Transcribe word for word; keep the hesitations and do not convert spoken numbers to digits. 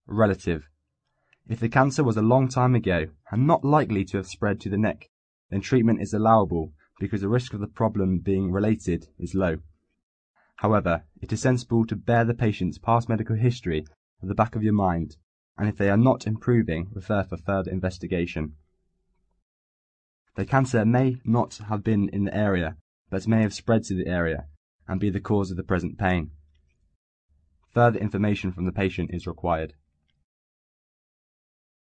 Relative. If the cancer was a long time ago and not likely to have spread to the neck, then treatment is allowable because the risk of the problem being related is low. However, it is sensible to bear the patient's past medical history at the back of your mind, and if they are not improving, refer for further investigation. The cancer may not have been in the area, but may have spread to the area and be the cause of the present pain. Further information from the patient is required.